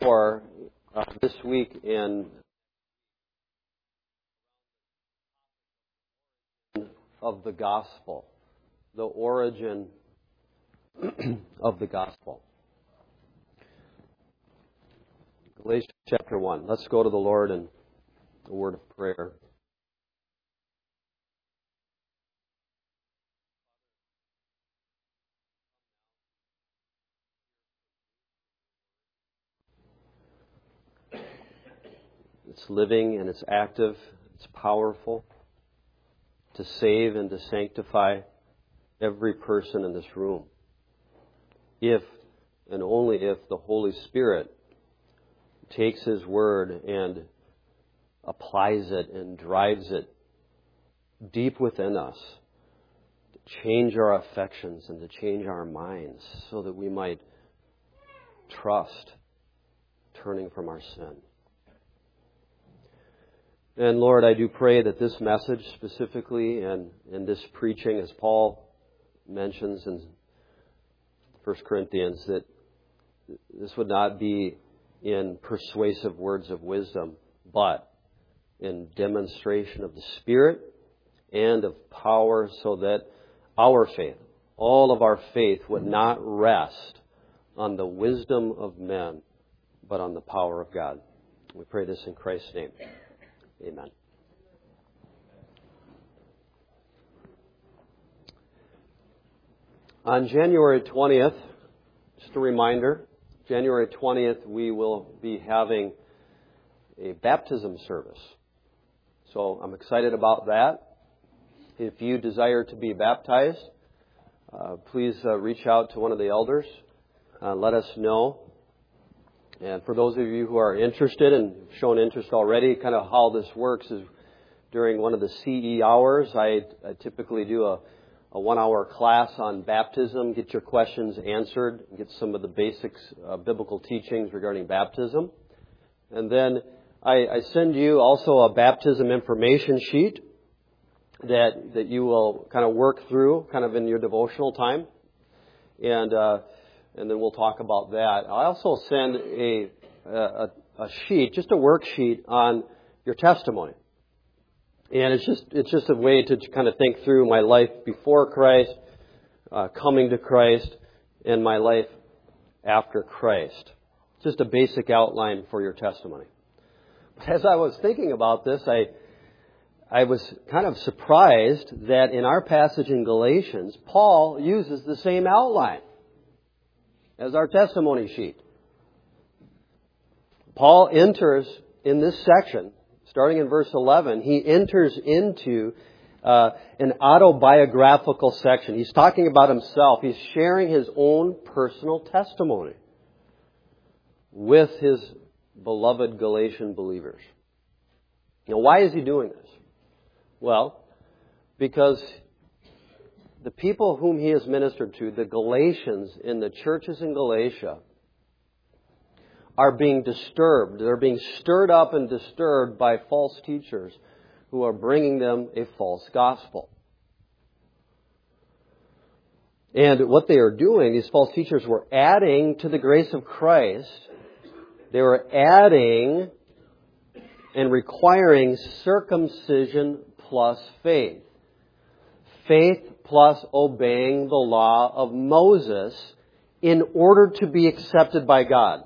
for this week in of the gospel, the origin of the gospel. Galatians chapter 1. Let's go to the Lord in a word of prayer. It's living and it's active, it's powerful to save and to sanctify every person in this room. If and only if the Holy Spirit takes His Word and applies it and drives it deep within us to change our affections and to change our minds so that we might trust turning from our sin. And Lord, I do pray that this message specifically and this preaching, as Paul mentions in 1 Corinthians, that this would not be in persuasive words of wisdom, but in demonstration of the Spirit and of power, so that our faith, all of our faith, would not rest on the wisdom of men, but on the power of God. We pray this in Christ's name. Amen. On January 20th, just a reminder, January 20th, we will be having a baptism service. So I'm excited about that. If you desire to be baptized, please reach out to one of the elders. Let us know. And for those of you who are interested and shown interest already, kind of how this works is during one of the CE hours, I typically do a 1-hour class on baptism, get your questions answered, get some of the basics, biblical teachings regarding baptism. And then I send you also a baptism information sheet that you will kind of work through kind of in your devotional time. And then we'll talk about that. I also send a sheet, just a worksheet on your testimony. And it's just a way to kind of think through my life before Christ, coming to Christ, and my life after Christ. Just a basic outline for your testimony. But as I was thinking about this, I was kind of surprised that in our passage in Galatians, Paul uses the same outline as our testimony sheet. Paul enters in this section, starting in verse 11, he enters into an autobiographical section. He's talking about himself. He's sharing his own personal testimony with his beloved Galatian believers. Now, why is he doing this? Well, because the people whom he has ministered to, the Galatians in the churches in Galatia, are being disturbed. They're being stirred up and disturbed by false teachers who are bringing them a false gospel. And what they are doing, these false teachers were adding to the grace of Christ. They were adding and requiring circumcision plus faith. Faith plus obeying the law of Moses in order to be accepted by God.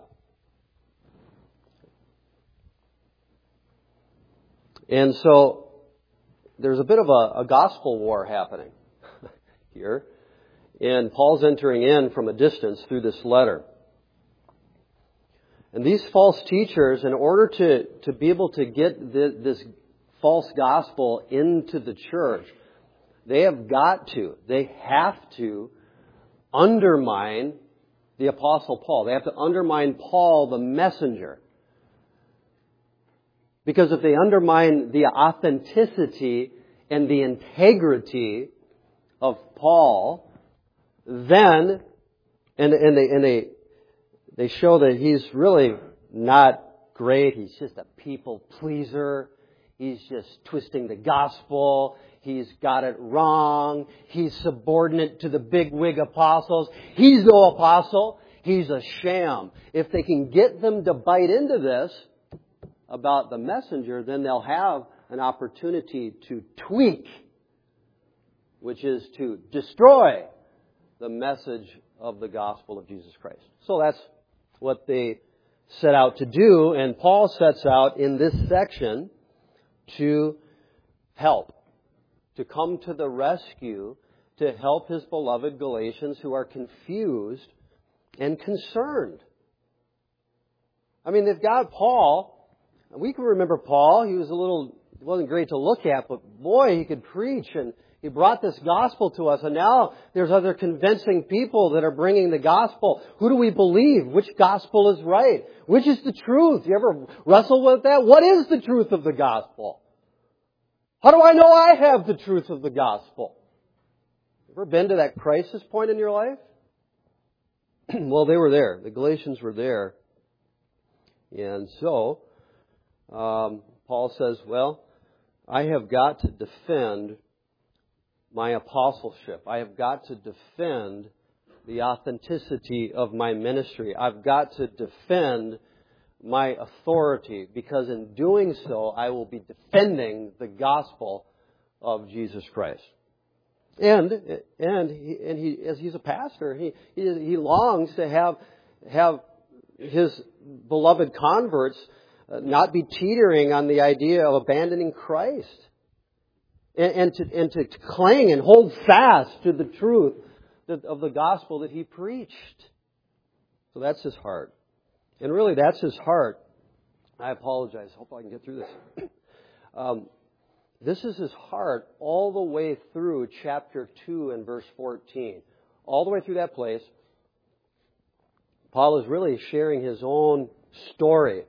And so there's a bit of a gospel war happening here. And Paul's entering in from a distance through this letter. And these false teachers, in order to be able to get this false gospel into the church, they have to undermine the Apostle Paul. They have to undermine Paul, the messenger. Because if they undermine the authenticity and the integrity of Paul, then, they show that he's really not great. He's just a people pleaser. He's just twisting the gospel. He's got it wrong. He's subordinate to the big wig apostles. He's no apostle. he's a sham. If they can get them to bite into this about the messenger, then they'll have an opportunity to tweak, which is to destroy the message of the gospel of Jesus Christ. So that's what they set out to do, and Paul sets out in this section to help, to come to the rescue, to help his beloved Galatians who are confused and concerned. I mean, they've got Paul. We can remember Paul. He wasn't great to look at, but boy, he could preach, and he brought this gospel to us. And now there's other convincing people that are bringing the gospel. Who do we believe? Which gospel is right? Which is the truth? You ever wrestle with that? What is the truth of the gospel? How do I know I have the truth of the gospel? Ever been to that crisis point in your life? Well, they were there. The Galatians were there. And so, Paul says, well, I have got to defend my apostleship. I have got to defend the authenticity of my ministry. I've got to defend my authority, because in doing so, I will be defending the gospel of Jesus Christ. And he, as he's a pastor, he longs to have his beloved converts not be teetering on the idea of abandoning Christ, and to cling and hold fast to the truth of the gospel that he preached. So that's his heart. And really, that's his heart. I apologize. Hope I can get through this. This is his heart all the way through chapter 2 and verse 14. All the way through that place, Paul is really sharing his own story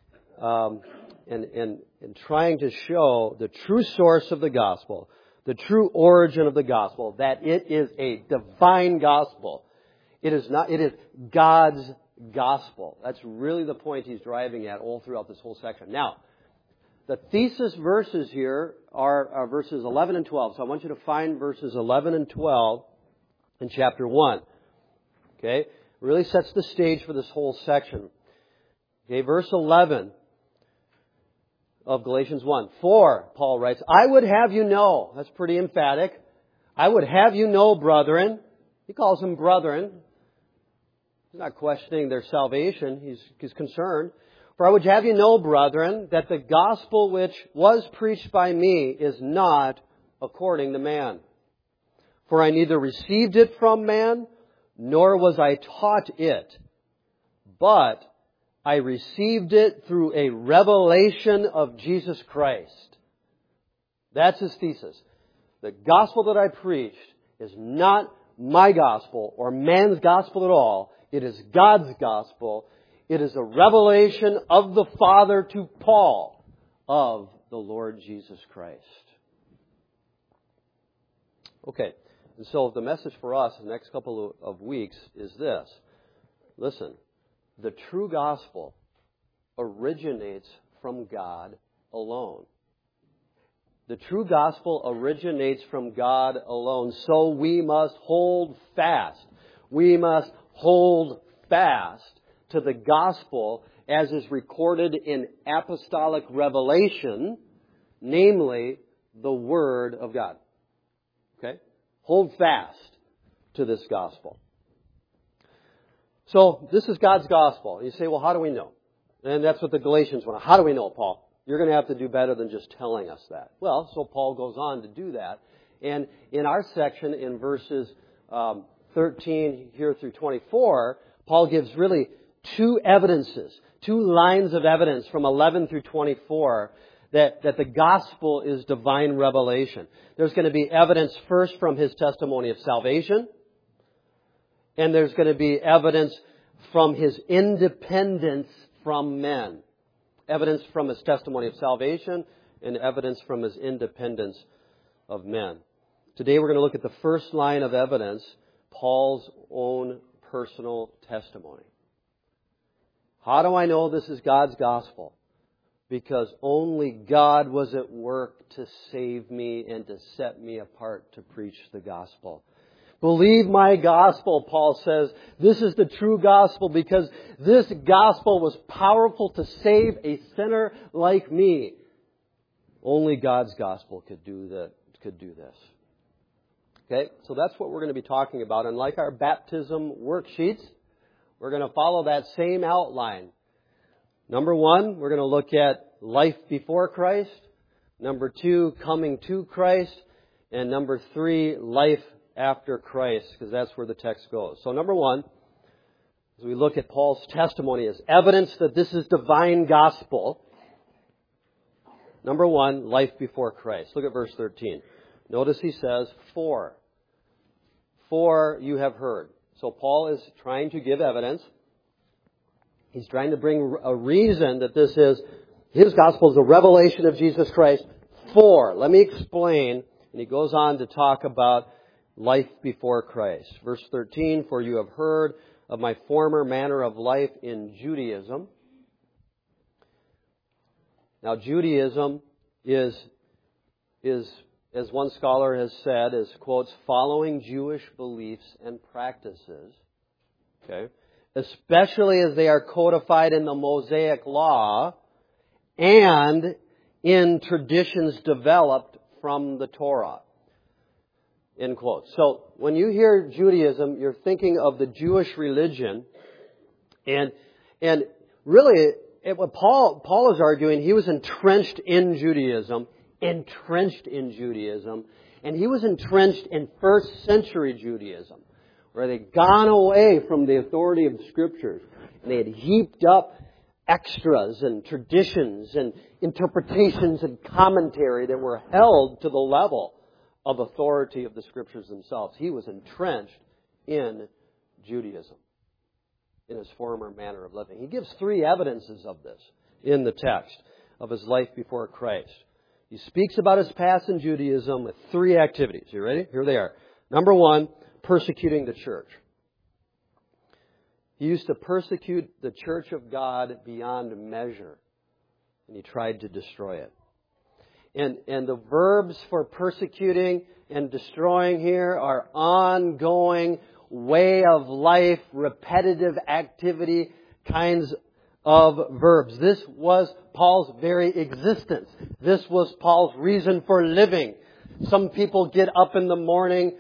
and trying to show the true source of the gospel, the true origin of the gospel, that it is a divine gospel. It is God's gospel. That's really the point he's driving at all throughout this whole section. Now, the thesis verses here are verses 11 and 12. So I want you to find verses 11 and 12 in chapter 1. Okay? It really sets the stage for this whole section. Okay, verse 11 of Galatians 1. For, Paul writes, I would have you know. That's pretty emphatic. I would have you know, brethren. He calls them brethren. He's not questioning their salvation. He's concerned. For I would have you know, brethren, that the gospel which was preached by me is not according to man. For I neither received it from man, nor was I taught it, but I received it through a revelation of Jesus Christ. That's his thesis. The gospel that I preached is not my gospel or man's gospel at all. It is God's gospel. It is a revelation of the Father to Paul of the Lord Jesus Christ. Okay, and so the message for us in the next couple of weeks is this. Listen, the true gospel originates from God alone. The true gospel originates from God alone. So we must hold fast. We must hold fast to the gospel as is recorded in apostolic revelation, namely the Word of God. Okay? Hold fast to this gospel. So, this is God's gospel. You say, well, how do we know? And that's what the Galatians want. How do we know, Paul? You're going to have to do better than just telling us that. Well, so Paul goes on to do that. And in our section, in verses 13 here through 24, Paul gives really two lines of evidence from 11 through 24 that the gospel is divine revelation. There's going to be evidence first from his testimony of salvation, and there's going to be evidence from his independence from men. Evidence from his testimony of salvation and evidence from his independence of men. Today we're going to look at the first line of evidence, Paul's own personal testimony. How do I know this is God's gospel? Because only God was at work to save me and to set me apart to preach the gospel. Believe my gospel, Paul says. This is the true gospel because this gospel was powerful to save a sinner like me. Only God's gospel could do this. Okay, so that's what we're going to be talking about. And like our baptism worksheets, we're going to follow that same outline. Number 1, we're going to look at life before Christ. Number 2, coming to Christ. And number 3, life after Christ, because that's where the text goes. So number 1, as we look at Paul's testimony as evidence that this is divine gospel. Number 1, life before Christ. Look at verse 13. Notice he says, for you have heard. So Paul is trying to give evidence. He's trying to bring a reason that this is, his gospel is a revelation of Jesus Christ. Let me explain. And he goes on to talk about life before Christ. Verse 13, for you have heard of my former manner of life in Judaism. Now Judaism is as one scholar has said, is, quotes, following Jewish beliefs and practices. Okay? Especially as they are codified in the Mosaic Law and in traditions developed from the Torah. End quote. So when you hear Judaism, you're thinking of the Jewish religion. And really, what Paul is arguing, he was entrenched in Judaism, and he was entrenched in first century Judaism, where they'd gone away from the authority of the Scriptures, and they had heaped up extras and traditions and interpretations and commentary that were held to the level of authority of the Scriptures themselves. He was entrenched in Judaism, in his former manner of living. He gives 3 evidences of this in the text of his life before Christ. He speaks about his past in Judaism with 3 activities. You ready? Here they are. Number 1, persecuting the church. He used to persecute the church of God beyond measure, and he tried to destroy it. And the verbs for persecuting and destroying here are ongoing, way of life, repetitive activity kinds of verbs. This was Paul's very existence. This was Paul's reason for living. Some people get up in the morning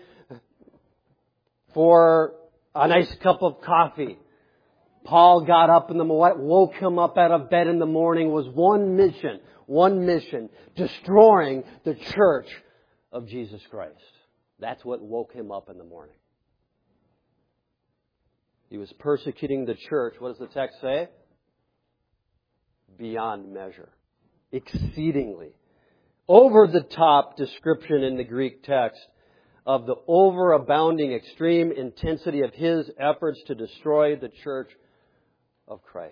for a nice cup of coffee. Paul got up in the morning, what woke him up out of bed in the morning was one mission, destroying the church of Jesus Christ. That's what woke him up in the morning. He was persecuting the church. What does the text say? Beyond measure. Exceedingly. Over the top description in the Greek text of the overabounding extreme intensity of his efforts to destroy the church of Christ.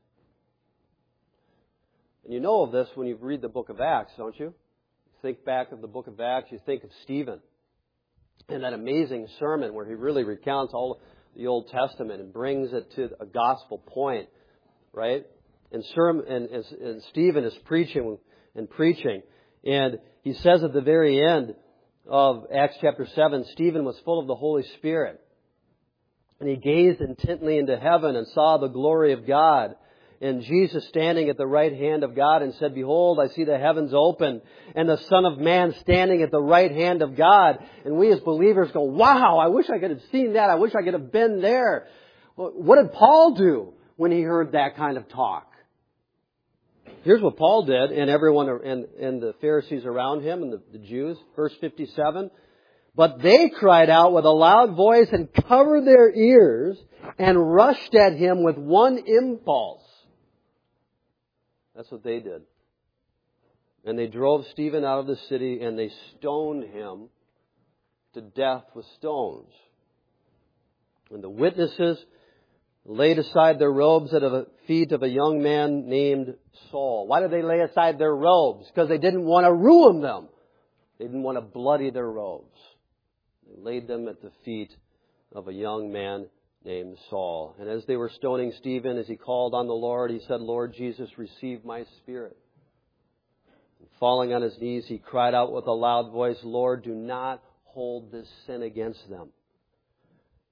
And you know of this when you read the book of Acts, don't you? Think back of the book of Acts, you think of Stephen and that amazing sermon where he really recounts all the Old Testament and brings it to a gospel point, right? And Stephen is preaching, and he says at the very end of Acts chapter 7, Stephen was full of the Holy Spirit. And he gazed intently into heaven and saw the glory of God. And Jesus standing at the right hand of God and said, Behold, I see the heavens open and the Son of Man standing at the right hand of God. And we as believers go, wow, I wish I could have seen that. I wish I could have been there. Well, what did Paul do when he heard that kind of talk? Here's what Paul did, and everyone and the Pharisees around him and the Jews. Verse 57. But they cried out with a loud voice and covered their ears and rushed at him with one impulse. That's what they did. And they drove Stephen out of the city and they stoned him to death with stones. And the witnesses laid aside their robes at the feet of a young man named Saul. Why did they lay aside their robes? Because they didn't want to ruin them. They didn't want to bloody their robes. They laid them at the feet of a young man named Saul. And as they were stoning Stephen, as he called on the Lord, he said, Lord Jesus, receive my spirit. And falling on his knees, he cried out with a loud voice, Lord, do not hold this sin against them.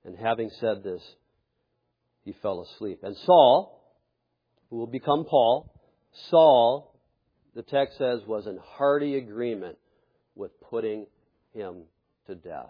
And having said this, he fell asleep. And Saul, who will become Paul, Saul, the text says, was in hearty agreement with putting him to death.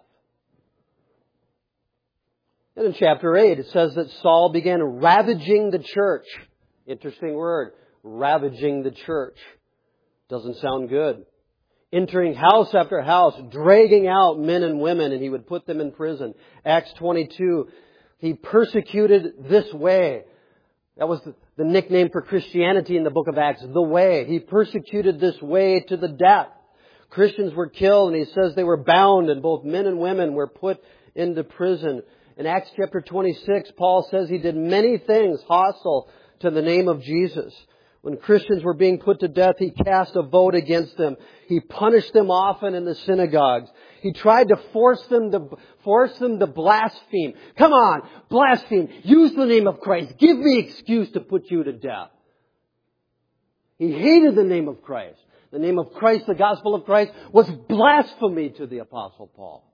And in chapter 8, it says that Saul began ravaging the church. Interesting word, ravaging the church. Doesn't sound good. Entering house after house, dragging out men and women, and he would put them in prison. Acts 22, he persecuted this way. That was the nickname for Christianity in the book of Acts, the way. He persecuted this way to the death. Christians were killed, and he says they were bound, and both men and women were put into prison. In Acts chapter 26, Paul says he did many things hostile to the name of Jesus. When Christians were being put to death, he cast a vote against them. He punished them often in the synagogues. He tried to force them to blaspheme. Come on, blaspheme. Use the name of Christ. Give me excuse to put you to death. He hated the name of Christ. The name of Christ, the gospel of Christ, was blasphemy to the Apostle Paul.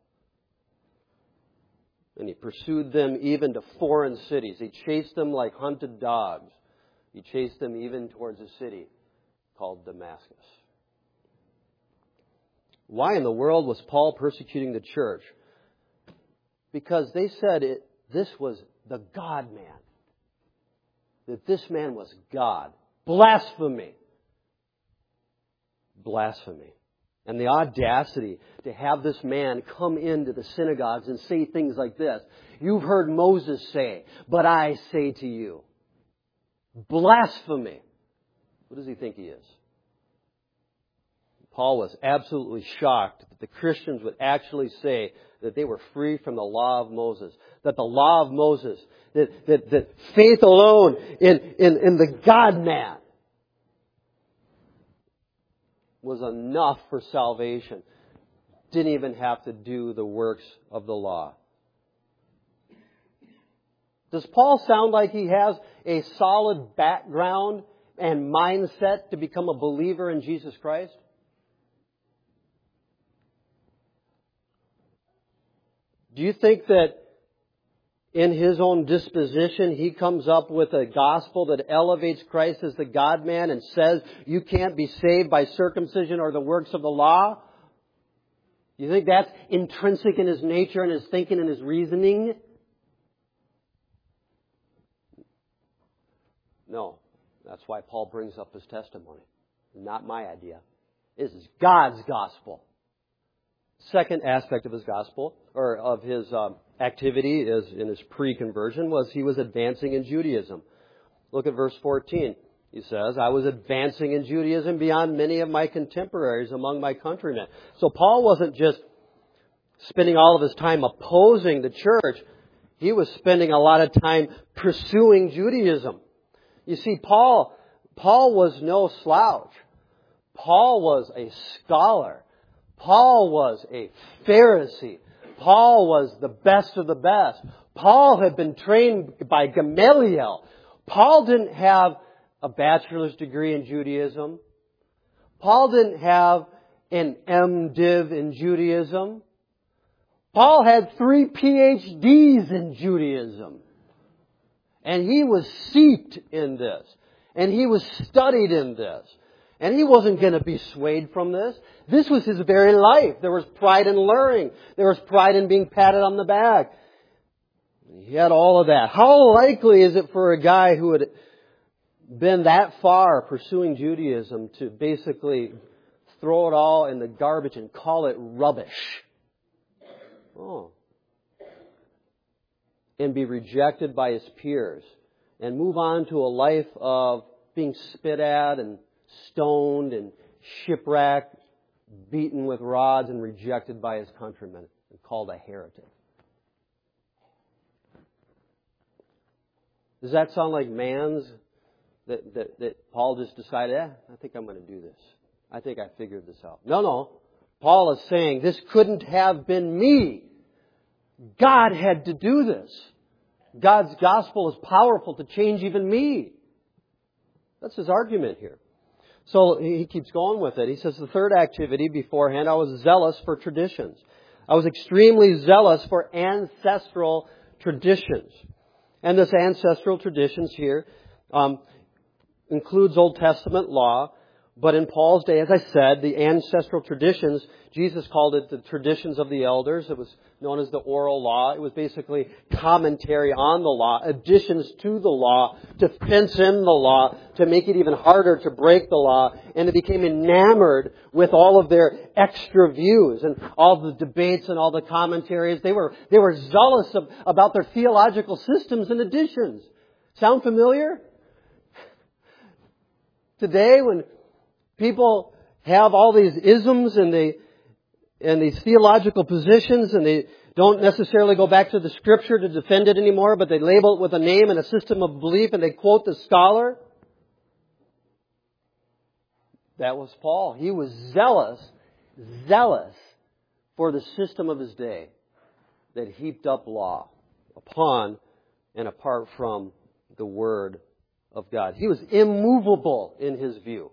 And he pursued them even to foreign cities. He chased them like hunted dogs. He chased them even towards a city called Damascus. Why in the world was Paul persecuting the church? Because they said this was the God-man. That this man was God. Blasphemy. Blasphemy. And the audacity to have this man come into the synagogues and say things like this. You've heard Moses say, but I say to you. Blasphemy. What does he think he is? Paul was absolutely shocked that the Christians would actually say that they were free from the law of Moses. That the law of Moses, that faith alone in the God-man was enough for salvation. Didn't even have to do the works of the law. Does Paul sound like he has a solid background and mindset to become a believer in Jesus Christ? Do you think that in his own disposition he comes up with a gospel that elevates Christ as the God-man and says you can't be saved by circumcision or the works of the law? Do you think that's intrinsic in his nature and his thinking and his reasoning? No. That's why Paul brings up his testimony. Not my idea. This is God's gospel. Second aspect of his gospel, or of his activity is in his pre-conversion, was he was advancing in Judaism. Look at verse 14. He says, I was advancing in Judaism beyond many of my contemporaries among my countrymen. So Paul wasn't just spending all of his time opposing the church. He was spending a lot of time pursuing Judaism. You see, Paul was no slouch. Paul was a scholar. Paul was a Pharisee. Paul was the best of the best. Paul had been trained by Gamaliel. Paul didn't have a bachelor's degree in Judaism. Paul didn't have an MDiv in Judaism. Paul had 3 PhDs in Judaism. And he was steeped in this. And he was studied in this. And he wasn't going to be swayed from this. This was his very life. There was pride in learning. There was pride in being patted on the back. He had all of that. How likely is it for a guy who had been that far pursuing Judaism to basically throw it all in the garbage and call it rubbish? And be rejected by his peers and move on to a life of being spit at and stoned and shipwrecked, beaten with rods and rejected by his countrymen and called a heretic. Does that sound like man's that Paul just decided, I think I'm going to do this. I think I figured this out. No. Paul is saying this couldn't have been me. God had to do this. God's gospel is powerful to change even me. That's his argument here. So he keeps going with it. He says the third activity beforehand, I was zealous for traditions. I was extremely zealous for ancestral traditions. And this ancestral traditions here includes Old Testament law. But in Paul's day, as I said, the ancestral traditions, Jesus called it the traditions of the elders. It was known as the oral law. It was basically commentary on the law, additions to the law, to fence in the law, to make it even harder to break the law. And it became enamored with all of their extra views and all the debates and all the commentaries. They were zealous about their theological systems and additions. Sound familiar? Today, when people have all these isms and these theological positions, and they don't necessarily go back to the Scripture to defend it anymore, but they label it with a name and a system of belief, and they quote the scholar. That was Paul. He was zealous for the system of his day that heaped up law upon and apart from the Word of God. He was immovable in his view.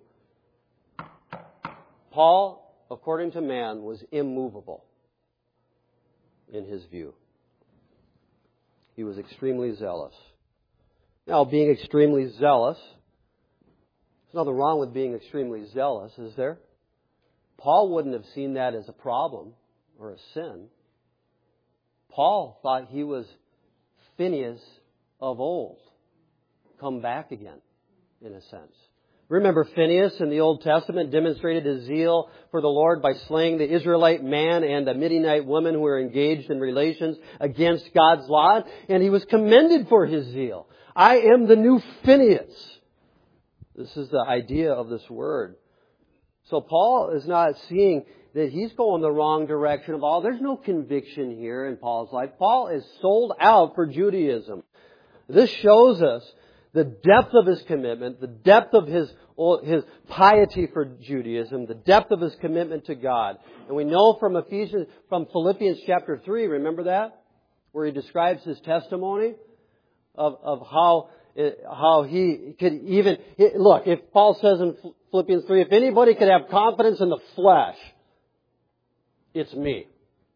Paul, according to man, was immovable in his view. He was extremely zealous. Now, being extremely zealous, there's nothing wrong with being extremely zealous, is there? Paul wouldn't have seen that as a problem or a sin. Paul thought he was Phinehas of old, come back again, in a sense. Remember, Phinehas in the Old Testament demonstrated his zeal for the Lord by slaying the Israelite man and the Midianite woman who were engaged in relations against God's law, and he was commended for his zeal. I am the new Phinehas. This is the idea of this word. So Paul is not seeing that he's going the wrong direction at all. There's no conviction here in Paul's life. Paul is sold out for Judaism. This shows us the depth of his commitment, the depth of his piety for Judaism, the depth of his commitment to God. And we know from Philippians chapter 3, remember that? Where he describes his testimony of how he could even... Look, if Paul says in Philippians 3, if anybody could have confidence in the flesh, it's me.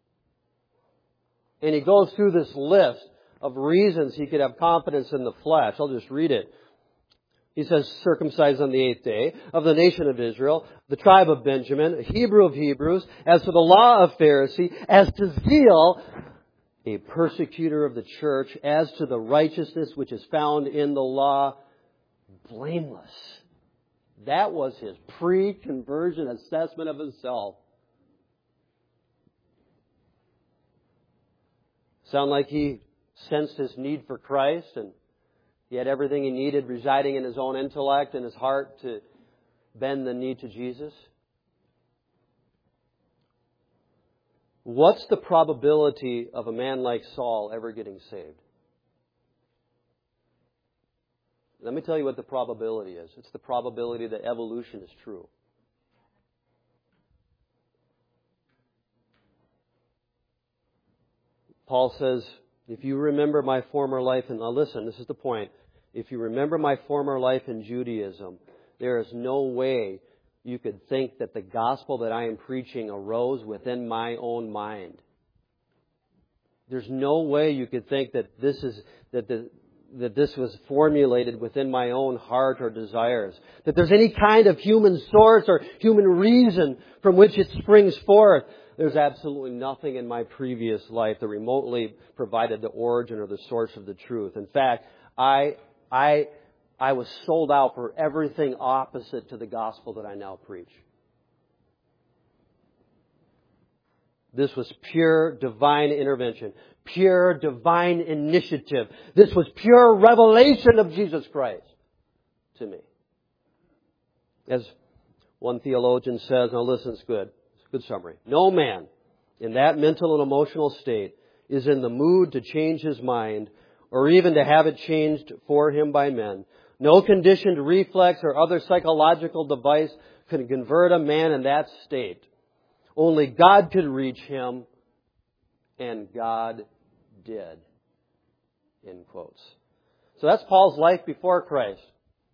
And he goes through this list of reasons he could have confidence in the flesh. I'll just read it. He says, circumcised on the 8th day, of the nation of Israel, the tribe of Benjamin, a Hebrew of Hebrews, as to the law of Pharisee, as to zeal, a persecutor of the church, as to the righteousness which is found in the law, blameless. That was his pre-conversion assessment of himself. Sound like he sensed his need for Christ, and he had everything he needed residing in his own intellect and his heart to bend the knee to Jesus? What's the probability of a man like Saul ever getting saved? Let me tell you what the probability is. It's the probability that evolution is true. Paul says, if you remember my former life, and now listen, this is the point. If you remember my former life in Judaism, there is no way you could think that the gospel that I am preaching arose within my own mind. There's no way you could think that this was formulated within my own heart or desires. That there's any kind of human source or human reason from which it springs forth. There's absolutely nothing in my previous life that remotely provided the origin or the source of the truth. In fact, I was sold out for everything opposite to the gospel that I now preach. This was pure divine intervention, pure divine initiative. This was pure revelation of Jesus Christ to me. As one theologian says, now listen, it's good. Good summary. No man in that mental and emotional state is in the mood to change his mind or even to have it changed for him by men. No conditioned reflex or other psychological device can convert a man in that state. Only God could reach him, and God did. In quotes. So that's Paul's life before Christ.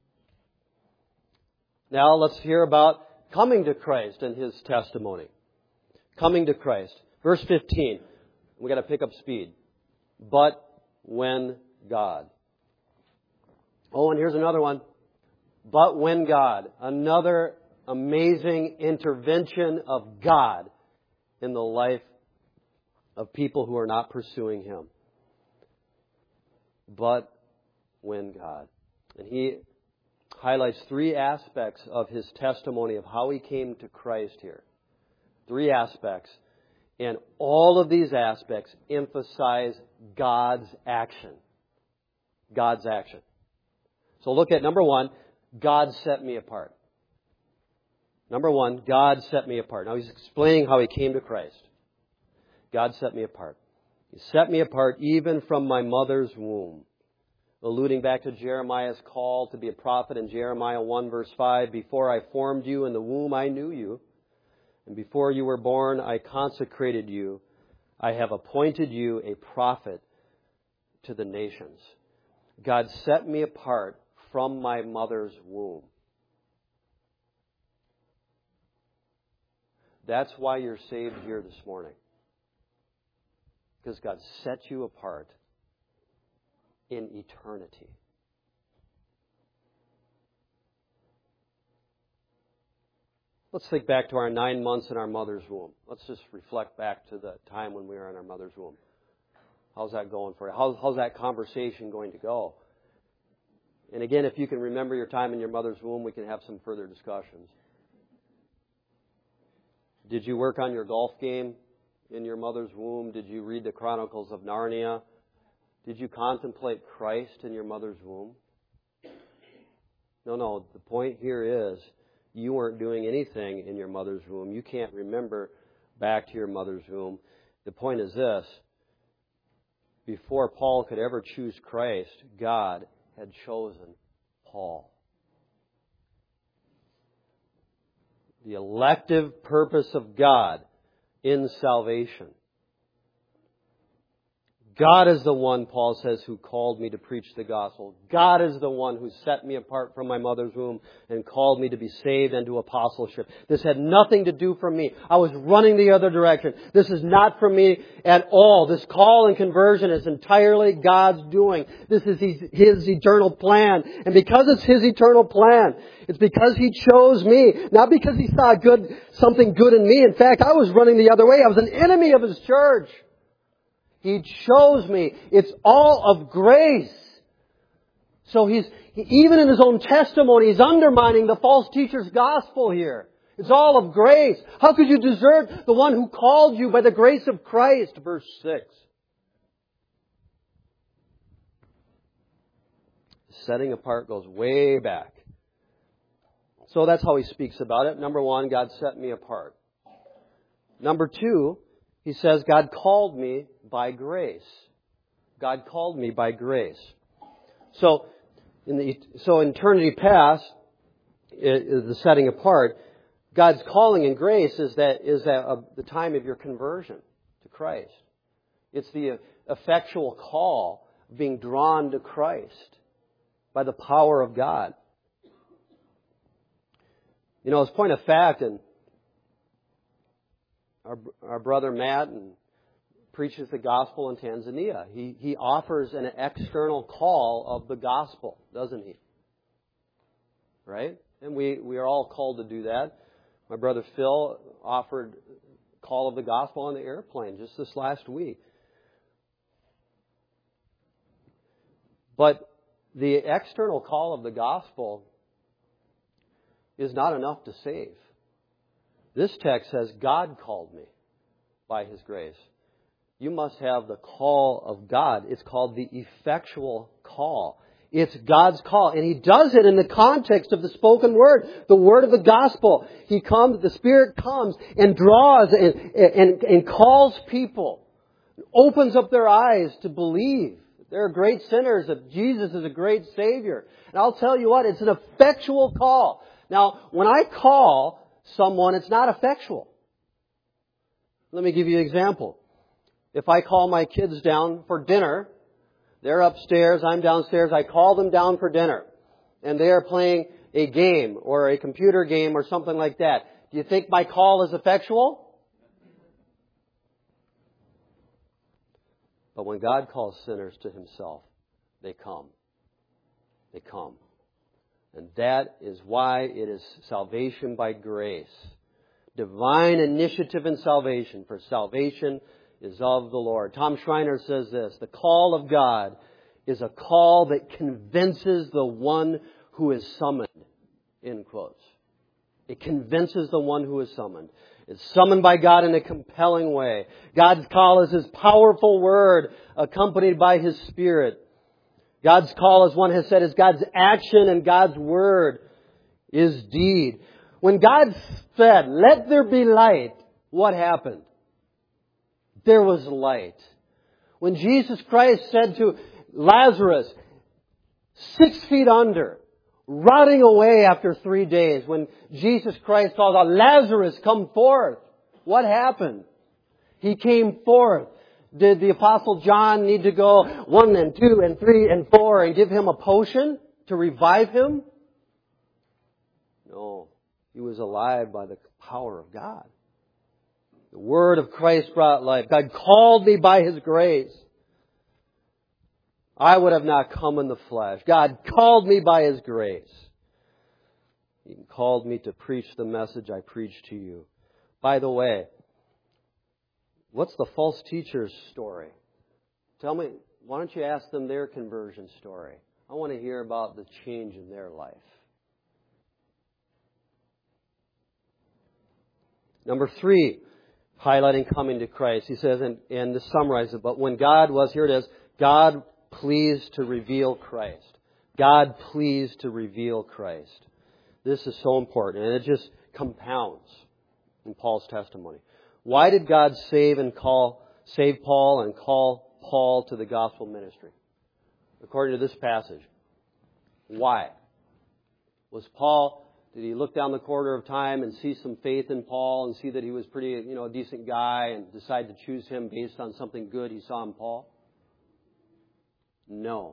Now let's hear about coming to Christ and his testimony. Coming to Christ. Verse 15. We've got to pick up speed. But when God. Oh, and here's another one. But when God. Another amazing intervention of God in the life of people who are not pursuing Him. But when God. And he highlights three aspects of his testimony of how he came to Christ here. Three aspects. And all of these aspects emphasize God's action. God's action. So look at number one, God set me apart. Number one, God set me apart. Now he's explaining how he came to Christ. God set me apart. He set me apart even from my mother's womb. Alluding back to Jeremiah's call to be a prophet in Jeremiah 1 verse 5, before I formed you in the womb I knew you, and before you were born I consecrated you. I have appointed you a prophet to the nations. God set me apart from my mother's womb. That's why you're saved here this morning. Because God set you apart in eternity. Let's think back to our 9 months in our mother's womb. Let's just reflect back to the time when we were in our mother's womb. How's that going for you? How's that conversation going to go? And again, if you can remember your time in your mother's womb, we can have some further discussions. Did you work on your golf game in your mother's womb? Did you read the Chronicles of Narnia? Did you contemplate Christ in your mother's womb? No. The point here is you weren't doing anything in your mother's womb. You can't remember back to your mother's womb. The point is this. Before Paul could ever choose Christ, God had chosen Paul. The elective purpose of God in salvation. God is the one, Paul says, who called me to preach the gospel. God is the one who set me apart from my mother's womb and called me to be saved and to apostleship. This had nothing to do for me. I was running the other direction. This is not for me at all. This call and conversion is entirely God's doing. This is His eternal plan. And because it's His eternal plan, it's because He chose me, not because He saw something good in me. In fact, I was running the other way. I was an enemy of His church. He chose me. It's all of grace. So even in his own testimony, he's undermining the false teacher's gospel here. It's all of grace. How could you desert the one who called you by the grace of Christ? Verse 6. Setting apart goes way back. So that's how he speaks about it. Number one, God set me apart. Number two, he says, God called me by grace. God called me by grace. So in eternity past, the setting apart, God's calling in grace is the time of your conversion to Christ. It's the effectual call of being drawn to Christ by the power of God. You know, as a point of fact, and our brother Matt preaches the gospel in Tanzania. He offers an external call of the gospel, doesn't he? Right? And we are all called to do that. My brother Phil offered call of the gospel on the airplane just this last week. But the external call of the gospel is not enough to save. This text says, God called me by His grace. You must have the call of God. It's called the effectual call. It's God's call. And He does it in the context of the spoken word, the word of the gospel. The Spirit comes and draws and calls people, opens up their eyes to believe. They're great sinners, that Jesus is a great Savior. And I'll tell you what, it's an effectual call. Now, when I call someone, it's not effectual. Let me give you an example. If I call my kids down for dinner, they're upstairs, I'm downstairs, I call them down for dinner, and they are playing a game or a computer game or something like that. Do you think my call is effectual? But when God calls sinners to Himself, they come. They come. And that is why it is salvation by grace. Divine initiative in salvation, for salvation is of the Lord. Tom Schreiner says this: the call of God is a call that convinces the one who is summoned. End quotes. It convinces the one who is summoned. It's summoned by God in a compelling way. God's call is His powerful word accompanied by His Spirit. God's call, as one has said, is God's action, and God's word is deed. When God said, "Let there be light," what happened? There was light. When Jesus Christ said to Lazarus, 6 feet under, rotting away after 3 days, when Jesus Christ called out, "Lazarus, come forth," what happened? He came forth. Did the Apostle John need to go 1 and 2 and 3 and 4 and give him a potion to revive him? No. He was alive by the power of God. The Word of Christ brought life. God called me by His grace. I would have not come in the flesh. God called me by His grace. He called me to preach the message I preach to you. By the way, what's the false teacher's story? Tell me, why don't you ask them their conversion story? I want to hear about the change in their life. Number 3, highlighting coming to Christ. He says, and to summarize it, but when God was, here it is, God pleased to reveal Christ. God pleased to reveal Christ. This is so important, and it just compounds in Paul's testimony. Why did God save Paul and call Paul to the gospel ministry? According to this passage. Why? Did he look down the corridor of time and see some faith in Paul and see that he was a decent guy and decide to choose him based on something good he saw in Paul? No.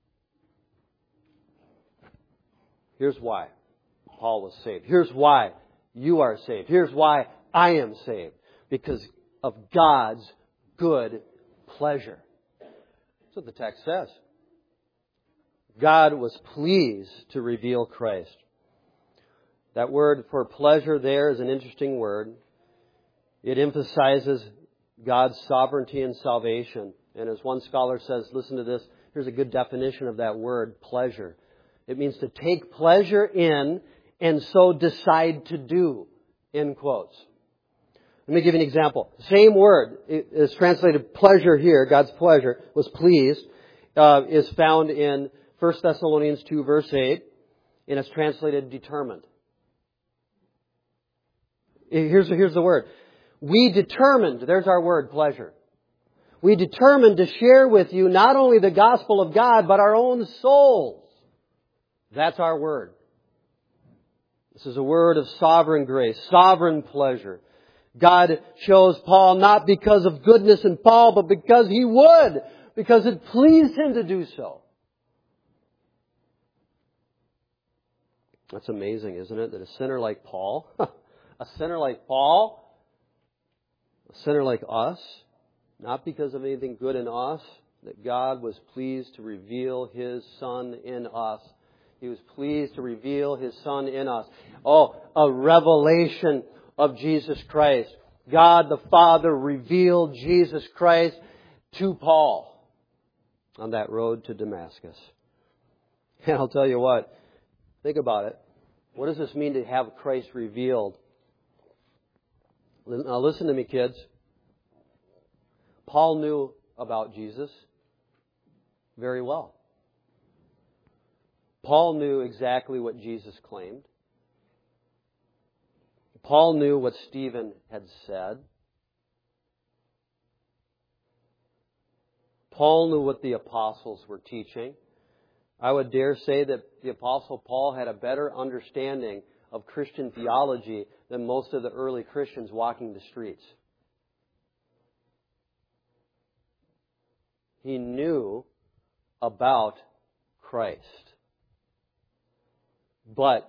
Here's why Paul was saved. Here's why you are saved. Here's why I am saved. Because of God's good pleasure. That's what the text says. God was pleased to reveal Christ. That word for pleasure there is an interesting word. It emphasizes God's sovereignty and salvation. And as one scholar says, listen to this, here's a good definition of that word, pleasure. It means to take pleasure in and so decide to do, end quotes. Let me give you an example. Same word is translated pleasure here, God's pleasure, was pleased, is found in 1 Thessalonians 2 verse 8, and it's translated determined. Here's the word. We determined, there's our word, pleasure. We determined to share with you not only the gospel of God, but our own souls. That's our word. This is a word of sovereign grace, sovereign pleasure. God chose Paul not because of goodness in Paul, but because He would, because it pleased Him to do so. That's amazing, isn't it? That a sinner like Paul, a sinner like us, not because of anything good in us, that God was pleased to reveal His Son in us. He was pleased to reveal His Son in us. Oh, a revelation of Jesus Christ. God the Father revealed Jesus Christ to Paul on that road to Damascus. And I'll tell you what, think about it. What does this mean to have Christ revealed? Now listen to me, kids. Paul knew about Jesus very well. Paul knew exactly what Jesus claimed. Paul knew what Stephen had said. Paul knew what the apostles were teaching. I would dare say that the Apostle Paul had a better understanding of Christian theology than most of the early Christians walking the streets. He knew about Christ. But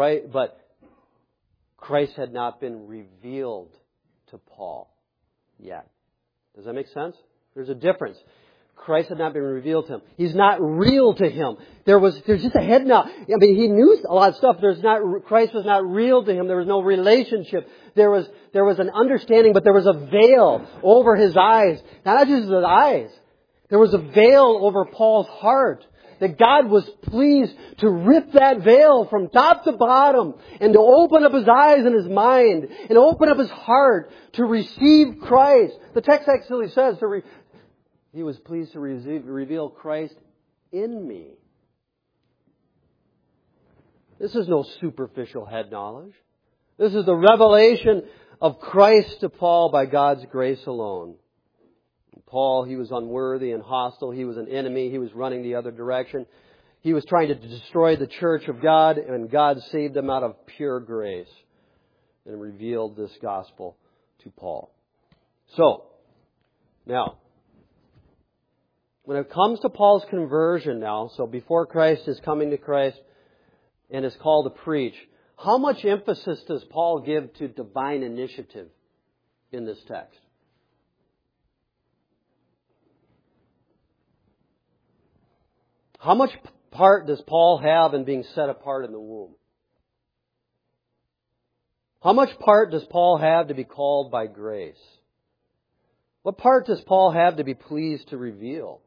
Christ had not been revealed to Paul yet. Does that make sense? There's a difference. Christ had not been revealed to him. He's not real to him. There's just a head nod. I mean, he knew a lot of stuff. Christ was not real to him. There was no relationship. There was an understanding, but there was a veil over his eyes. Not just his eyes. There was a veil over Paul's heart. That God was pleased to rip that veil from top to bottom and to open up his eyes and his mind and open up his heart to receive Christ. The text actually says he was pleased to reveal Christ in me. This is no superficial head knowledge. This is the revelation of Christ to Paul by God's grace alone. Paul, he was unworthy and hostile. He was an enemy. He was running the other direction. He was trying to destroy the church of God, and God saved him out of pure grace and revealed this gospel to Paul. So, now, when it comes to Paul's conversion now, so before Christ is coming to Christ and is called to preach, how much emphasis does Paul give to divine initiative in this text? How much part does Paul have in being set apart in the womb? How much part does Paul have to be called by grace? What part does Paul have to be pleased to reveal?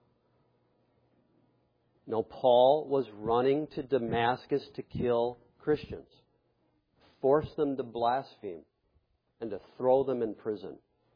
No, Paul was running to Damascus to kill Christians, force them to blaspheme, and to throw them in prison.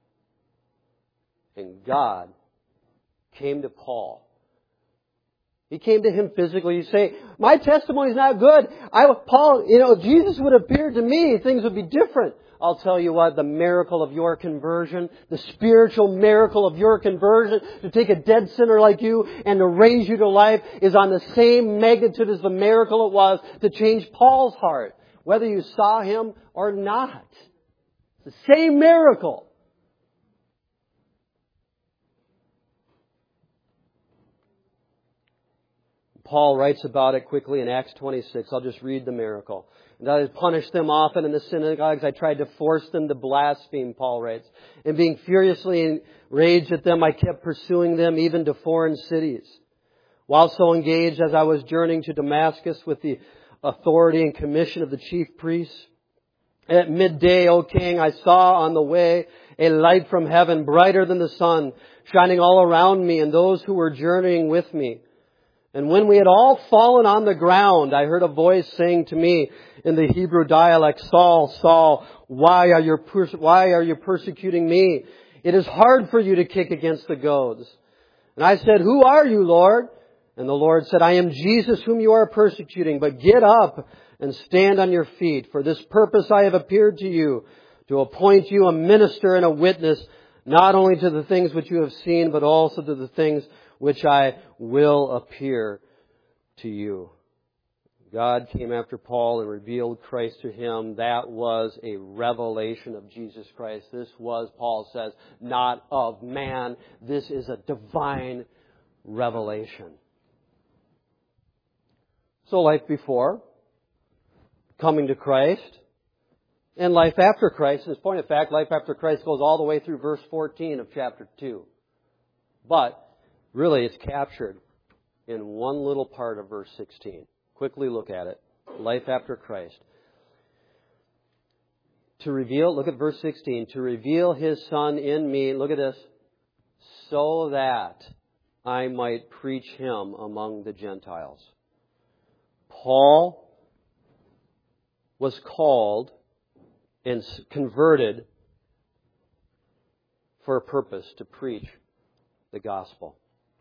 And God came to Paul. He came to him physically. You say, my testimony is not good. Paul, if Jesus would appear to me, things would be different. I'll tell you what, the miracle of your conversion, the spiritual miracle of your conversion, to take a dead sinner like you and to raise you to life, is on the same magnitude as the miracle it was to change Paul's heart, whether you saw him or not. It's the same miracle. Paul writes about it quickly in Acts 26. I'll just read the miracle. And I punished them often in the synagogues. I tried to force them to blaspheme, Paul writes. And being furiously enraged at them, I kept pursuing them even to foreign cities. While so engaged as I was journeying to Damascus with the authority and commission of the chief priests, at midday, O king, I saw on the way a light from heaven, brighter than the sun, shining all around me and those who were journeying with me. And when we had all fallen on the ground, I heard a voice saying to me in the Hebrew dialect, Saul, Saul, why are you persecuting me? It is hard for you to kick against the goads. And I said, who are you, Lord? And the Lord said, I am Jesus whom you are persecuting, but get up and stand on your feet. For this purpose I have appeared to you, to appoint you a minister and a witness, not only to the things which you have seen, but also to the things which I will appear to you. God came after Paul and revealed Christ to him. That was a revelation of Jesus Christ. This was, Paul says, not of man. This is a divine revelation. So life before, coming to Christ, and life after Christ. As a point of fact, life after Christ goes all the way through verse 14 of chapter 2. But really, it's captured in one little part of verse 16. Quickly look at it. Life after Christ. To reveal, look at verse 16. To reveal His Son in me, look at this, so that I might preach Him among the Gentiles. Paul was called and converted for a purpose, to preach the gospel.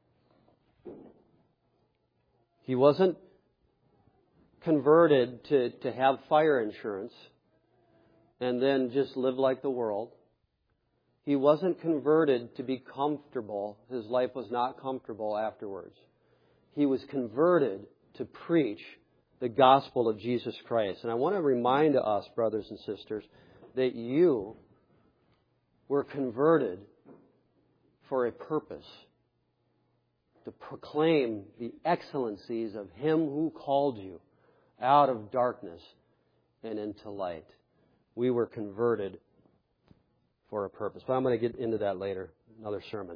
He wasn't converted to have fire insurance and then just live like the world. He wasn't converted to be comfortable. His life was not comfortable afterwards. He was converted to preach the gospel of Jesus Christ. And I want to remind us, brothers and sisters, that you were converted for a purpose. To proclaim the excellencies of Him who called you out of darkness and into light. We were converted for a purpose. But I'm going to get into that later, another sermon.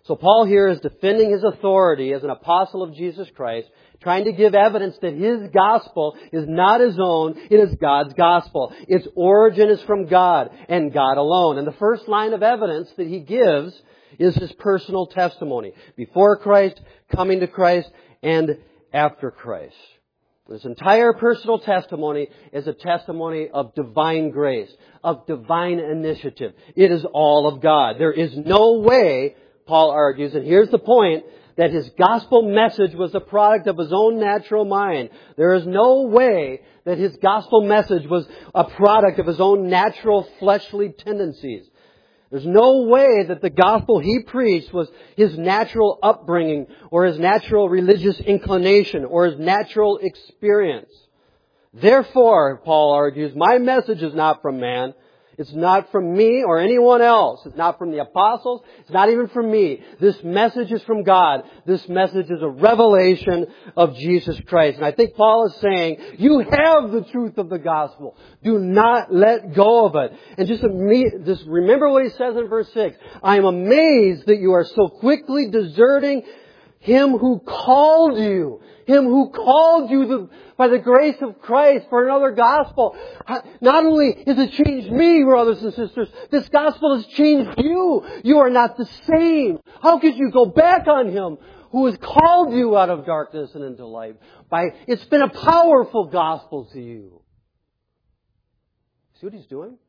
So Paul here is defending his authority as an apostle of Jesus Christ, trying to give evidence that his gospel is not his own, it is God's gospel. Its origin is from God and God alone. And the first line of evidence that he gives is his personal testimony. Before Christ, coming to Christ, and after Christ. This entire personal testimony is a testimony of divine grace, of divine initiative. It is all of God. There is no way, Paul argues, and here's the point, that his gospel message was a product of his own natural mind. There is no way that his gospel message was a product of his own natural fleshly tendencies. There's no way that the gospel he preached was his natural upbringing or his natural religious inclination or his natural experience. Therefore, Paul argues, my message is not from man. It's not from me or anyone else. It's not from the apostles. It's not even from me. This message is from God. This message is a revelation of Jesus Christ. And I think Paul is saying, you have the truth of the gospel. Do not let go of it. And just remember what he says in verse 6. I am amazed that you are so quickly deserting Him who called you. Him who called you by the grace of Christ for another gospel. Not only has it changed me, brothers and sisters, this gospel has changed you. You are not the same. How could you go back on Him who has called you out of darkness and into light? It's been a powerful gospel to you. See what he's doing?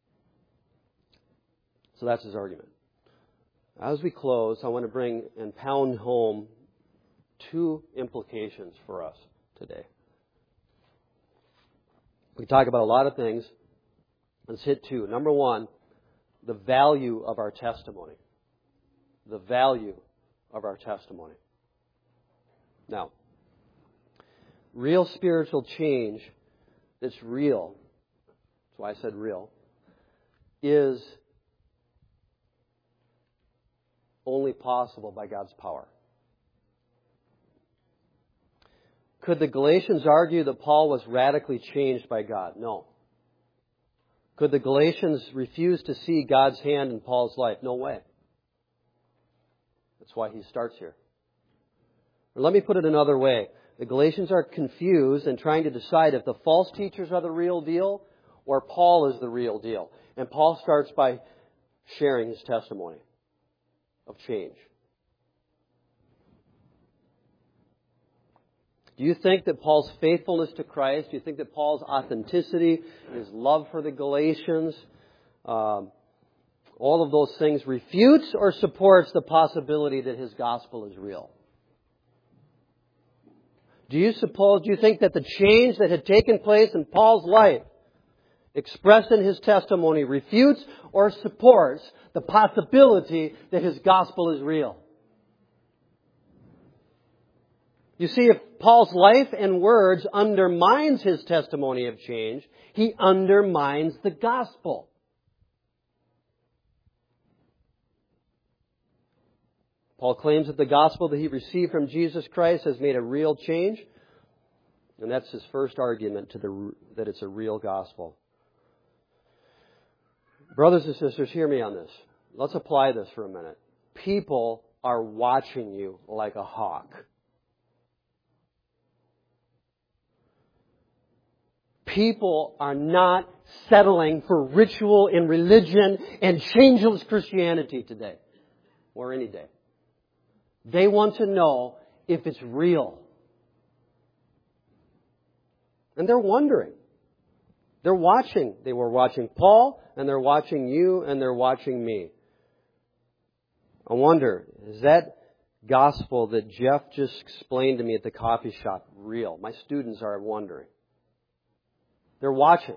So that's his argument. As we close, I want to bring and pound home two implications for us today. We talk about a lot of things. Let's hit two. Number one, the value of our testimony. The value of our testimony. Now, real spiritual change that's real, that's why I said real, is only possible by God's power. Could the Galatians argue that Paul was radically changed by God? No. Could the Galatians refuse to see God's hand in Paul's life? No way. That's why he starts here. Or let me put it another way. The Galatians are confused and trying to decide if the false teachers are the real deal or Paul is the real deal. And Paul starts by sharing his testimony of change. Do you think that Paul's faithfulness to Christ, do you think that Paul's authenticity, his love for the Galatians, all of those things refutes or supports the possibility that his gospel is real? Do you think that the change that had taken place in Paul's life, expressed in his testimony, refutes or supports the possibility that his gospel is real? You see, if Paul's life and words undermines his testimony of change, he undermines the gospel. Paul claims that the gospel that he received from Jesus Christ has made a real change. And that's his first argument that it's a real gospel. Brothers and sisters, hear me on this. Let's apply this for a minute. People are watching you like a hawk. People are not settling for ritual and religion and changeless Christianity today or any day. They want to know if it's real. And they're wondering. They're watching. They were watching Paul, and they're watching you, and they're watching me. I wonder, is that gospel that Jeff just explained to me at the coffee shop real? My students are wondering. They're watching.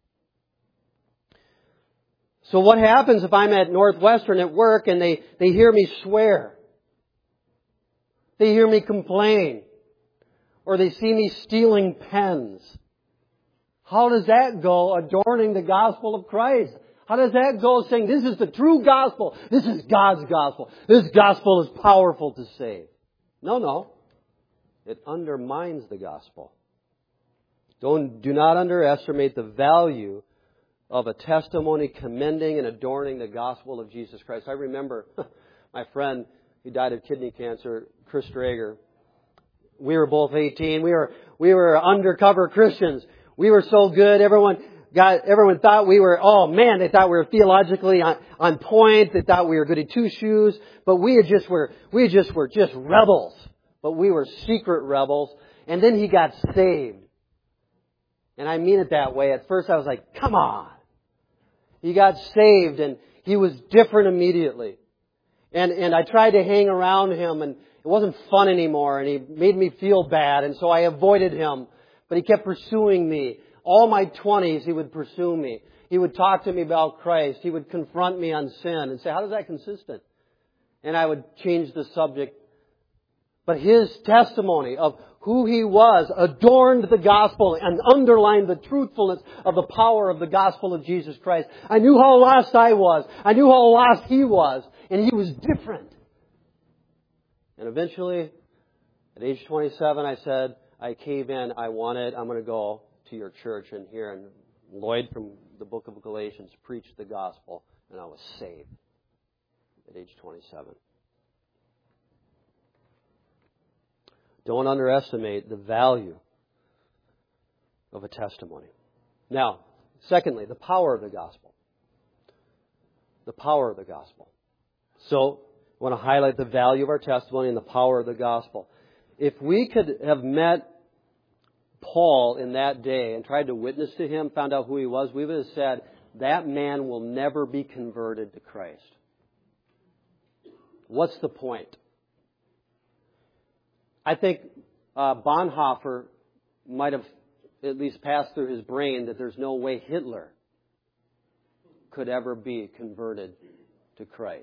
So what happens if I'm at Northwestern at work and they hear me swear? They hear me complain. Or they see me stealing pens. How does that go adorning the gospel of Christ? How does that go saying this is the true gospel? This is God's gospel. This gospel is powerful to save. No. It undermines the gospel. Do not underestimate the value of a testimony commending and adorning the gospel of Jesus Christ. I remember my friend He died of kidney cancer, Chris Drager. We were both 18. We were undercover Christians. We were so good. Everyone thought we were, they thought we were theologically on point. They thought we were goody two shoes. But we just were rebels. But we were secret rebels. And then he got saved. And I mean it that way. At first I was like, come on. He got saved and he was different immediately. And I tried to hang around him and it wasn't fun anymore and he made me feel bad and so I avoided him. But he kept pursuing me. All my 20s he would pursue me. He would talk to me about Christ. He would confront me on sin and say, how is that consistent? And I would change the subject. But his testimony of who he was adorned the gospel and underlined the truthfulness of the power of the gospel of Jesus Christ. I knew how lost I was. I knew how lost he was. And he was different. And eventually, at age 27, I said, I cave in. I want it. I'm going to go to your church and hear. And Lloyd from the book of Galatians preached the gospel. And I was saved at age 27. Don't underestimate the value of a testimony. Now, secondly, the power of the gospel. The power of the gospel. So, I want to highlight the value of our testimony and the power of the gospel. If we could have met Paul in that day and tried to witness to him, found out who he was, we would have said, that man will never be converted to Christ. What's the point? I think Bonhoeffer might have at least passed through his brain that there's no way Hitler could ever be converted to Christ.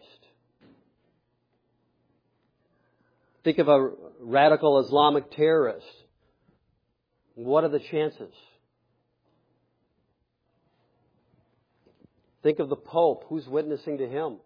Think of a radical Islamic terrorist. What are the chances? Think of the Pope. Who's witnessing to him?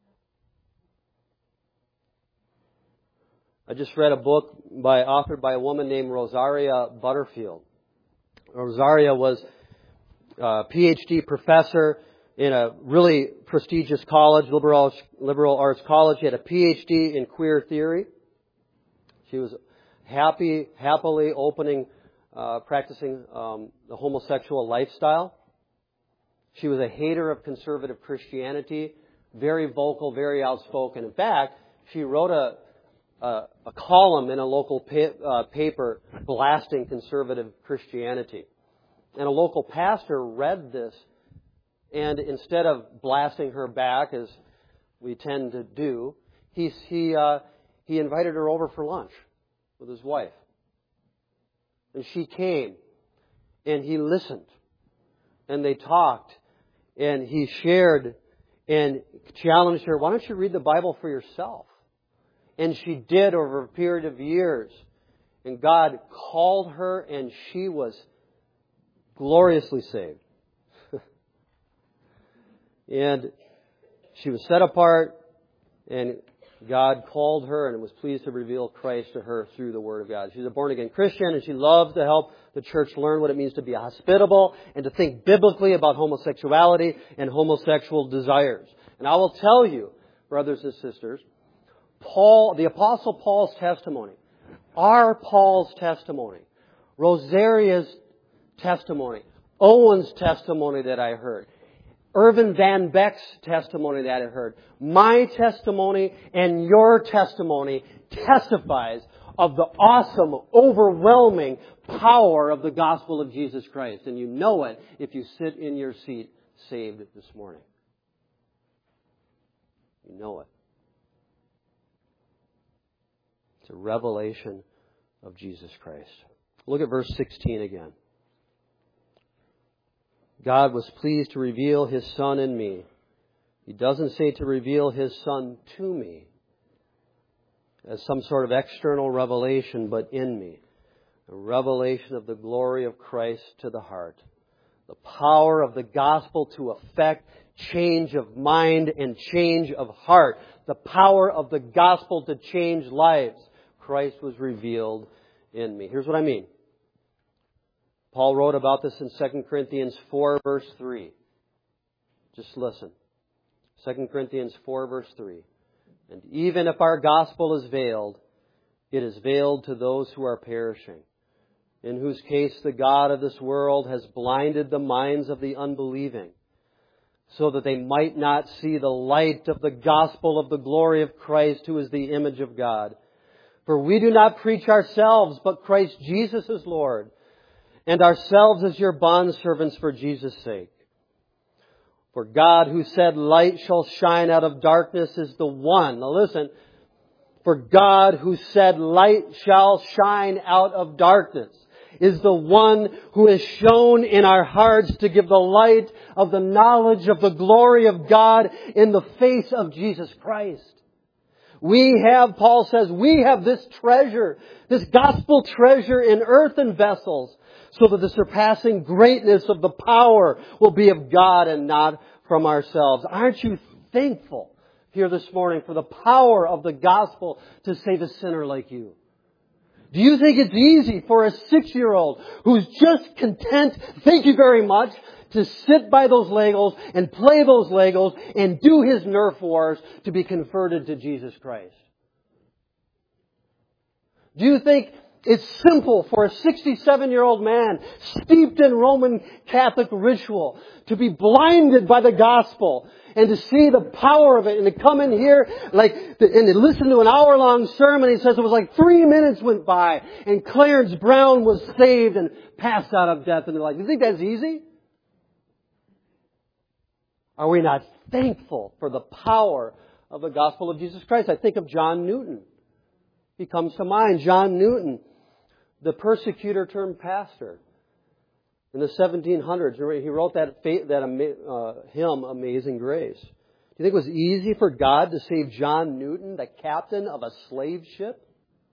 I just read a book authored by a woman named Rosaria Butterfield. Rosaria was a PhD professor in a really prestigious college, liberal arts college. She had a PhD in queer theory. She was happily practicing the homosexual lifestyle. She was a hater of conservative Christianity, very vocal, very outspoken. In fact, she wrote a column in a local paper blasting conservative Christianity. And a local pastor read this, and instead of blasting her back, as we tend to do, he invited her over for lunch with his wife. And she came, and he listened, and they talked, and he shared and challenged her, why don't you read the Bible for yourself? And she did over a period of years. And God called her and she was gloriously saved. And she was set apart and God called her and was pleased to reveal Christ to her through the Word of God. She's a born-again Christian and she loves to help the church learn what it means to be hospitable and to think biblically about homosexuality and homosexual desires. And I will tell you, brothers and sisters, the Apostle Paul's testimony, our Paul's testimony, Rosaria's testimony, Owen's testimony that I heard, Irvin Van Beck's testimony that I heard, my testimony and your testimony testifies of the awesome, overwhelming power of the gospel of Jesus Christ. And you know it if you sit in your seat saved this morning. You know it. It's a revelation of Jesus Christ. Look at verse 16 again. God was pleased to reveal His Son in me. He doesn't say to reveal His Son to me as some sort of external revelation, but in me. A revelation of the glory of Christ to the heart. The power of the gospel to effect change of mind and change of heart. The power of the gospel to change lives. Christ was revealed in me. Here's what I mean. Paul wrote about this in 2 Corinthians 4, verse 3. Just listen. 2 Corinthians 4, verse 3. And even if our gospel is veiled, it is veiled to those who are perishing, in whose case the God of this world has blinded the minds of the unbelieving, so that they might not see the light of the gospel of the glory of Christ, who is the image of God. For we do not preach ourselves, but Christ Jesus is Lord, and ourselves as your bondservants for Jesus' sake. For God, who said, light shall shine out of darkness, is the one. Now listen. For God, who said, light shall shine out of darkness, is the one who has shone in our hearts to give the light of the knowledge of the glory of God in the face of Jesus Christ. We have, Paul says, we have this treasure, this gospel treasure in earthen vessels, so that the surpassing greatness of the power will be of God and not from ourselves. Aren't you thankful here this morning for the power of the gospel to save a sinner like you? Do you think it's easy for a 6-year-old who's just content, thank you very much, to sit by those Legos and play those Legos and do his Nerf wars to be converted to Jesus Christ? Do you think it's simple for a 67-year-old man steeped in Roman Catholic ritual to be blinded by the gospel and to see the power of it and to come in here and to listen to an hour-long sermon? He says it was like 3 minutes went by and Clarence Brown was saved and passed out of death. And they're like, you think that's easy? Are we not thankful for the power of the gospel of Jesus Christ? I think of John Newton. He comes to mind. John Newton, the persecutor turned pastor in the 1700s. He wrote that hymn, Amazing Grace. Do you think it was easy for God to save John Newton, the captain of a slave ship?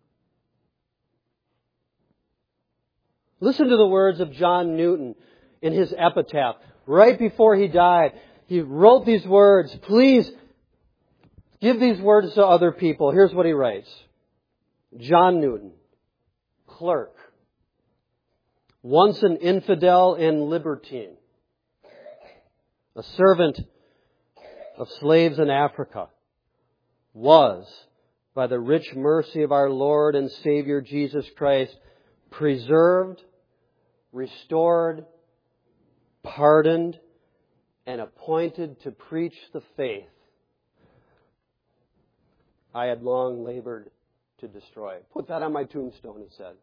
Listen to the words of John Newton in his epitaph. Right before he died, he wrote these words. Please give these words to other people. Here's what he writes. John Newton, clerk, once an infidel and libertine, a servant of slaves in Africa, was, by the rich mercy of our Lord and Savior Jesus Christ, preserved, restored, pardoned, and appointed to preach the faith I had long labored to destroy. Put that on my tombstone, he said.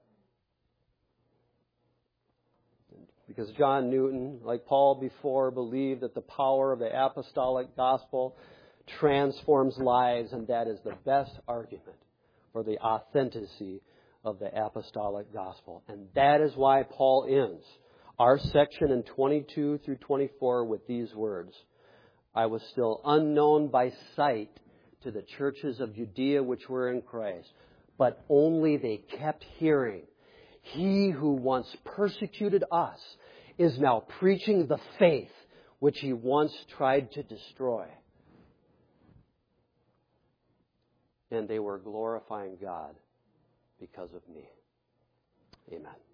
Because John Newton, like Paul before, believed that the power of the apostolic gospel transforms lives, and that is the best argument for the authenticity of the apostolic gospel. And that is why Paul ends our section in 22 through 24 with these words. I was still unknown by sight to the churches of Judea which were in Christ, but only they kept hearing, he who once persecuted us is now preaching the faith which he once tried to destroy. And they were glorifying God because of me. Amen.